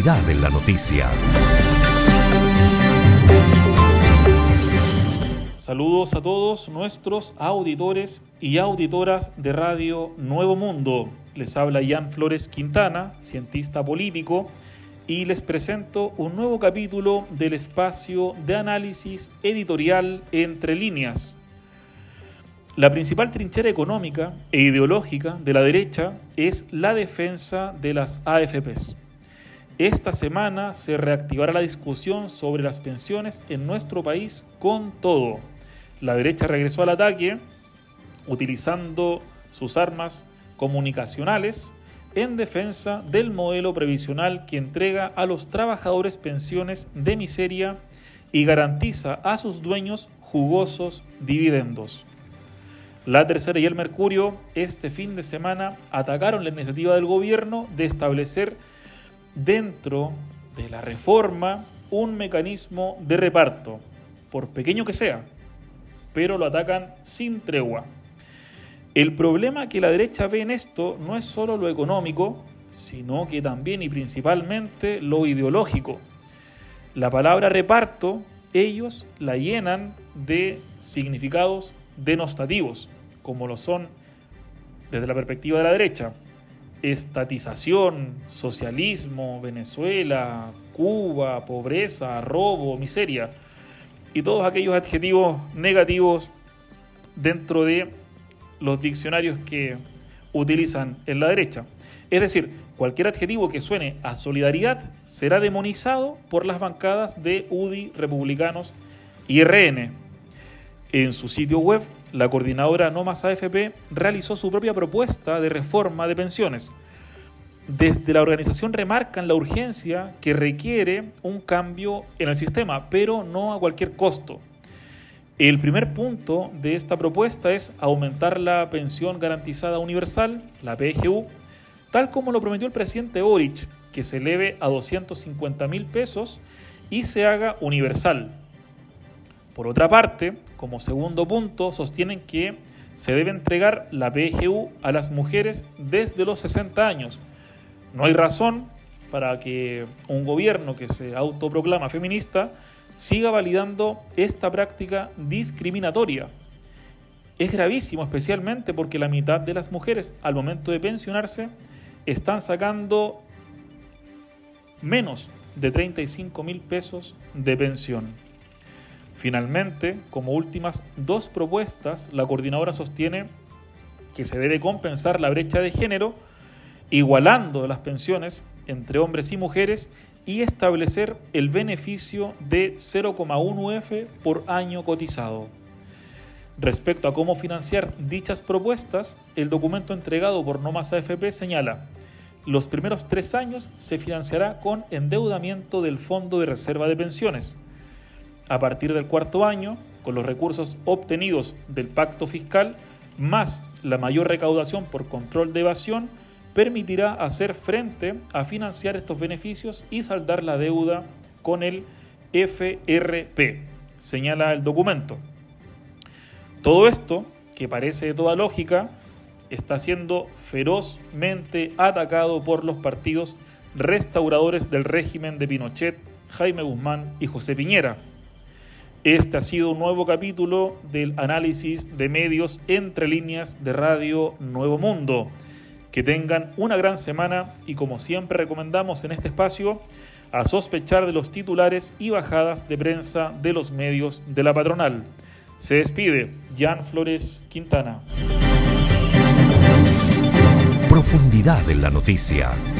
Profundidad en la noticia. Saludos a todos nuestros auditores y auditoras de Radio Nuevo Mundo. Les habla Jan Flores Quintana, cientista político, y les presento un nuevo capítulo del espacio de análisis editorial Entre Líneas. La principal trinchera económica e ideológica de la derecha es la defensa de las AFPs. Esta semana se reactivará la discusión sobre las pensiones en nuestro país con todo. La derecha regresó al ataque utilizando sus armas comunicacionales en defensa del modelo previsional que entrega a los trabajadores pensiones de miseria y garantiza a sus dueños jugosos dividendos. La Tercera y el Mercurio este fin de semana atacaron la iniciativa del gobierno de establecer dentro de la reforma un mecanismo de reparto, por pequeño que sea, pero lo atacan sin tregua. El problema que la derecha ve en esto no es solo lo económico, sino que también y principalmente lo ideológico. La palabra reparto, ellos la llenan de significados denostativos, como lo son desde la perspectiva de la derecha: estatización, socialismo, Venezuela, Cuba, pobreza, robo, miseria, y todos aquellos adjetivos negativos dentro de los diccionarios que utilizan en la derecha. Es decir, cualquier adjetivo que suene a solidaridad será demonizado por las bancadas de UDI, republicanos y RN. En su sitio web, la coordinadora No Más AFP realizó su propia propuesta de reforma de pensiones. Desde la organización remarcan la urgencia que requiere un cambio en el sistema, pero no a cualquier costo. El primer punto de esta propuesta es aumentar la pensión garantizada universal, la PGU, tal como lo prometió el presidente Boric, que se eleve a 250.000 pesos y se haga universal. Por otra parte, como segundo punto, sostienen que se debe entregar la PGU a las mujeres desde los 60 años. No hay razón para que un gobierno que se autoproclama feminista siga validando esta práctica discriminatoria. Es gravísimo, especialmente porque la mitad de las mujeres al momento de pensionarse están sacando menos de 35.000 pesos de pensión. Finalmente, como últimas dos propuestas, la coordinadora sostiene que se debe compensar la brecha de género igualando las pensiones entre hombres y mujeres y establecer el beneficio de 0,1 UF por año cotizado. Respecto a cómo financiar dichas propuestas, el documento entregado por No Más AFP señala: los primeros 3 años se financiará con endeudamiento del Fondo de Reserva de Pensiones. A partir del 4º año, con los recursos obtenidos del pacto fiscal, más la mayor recaudación por control de evasión, permitirá hacer frente a financiar estos beneficios y saldar la deuda con el FRP, señala el documento. Todo esto, que parece de toda lógica, está siendo ferozmente atacado por los partidos restauradores del régimen de Pinochet, Jaime Guzmán y José Piñera. Este ha sido un nuevo capítulo del análisis de medios Entre Líneas de Radio Nuevo Mundo. Que tengan una gran semana y, como siempre recomendamos en este espacio, a sospechar de los titulares y bajadas de prensa de los medios de la patronal. Se despide Jan Flores Quintana. Profundidad en la noticia.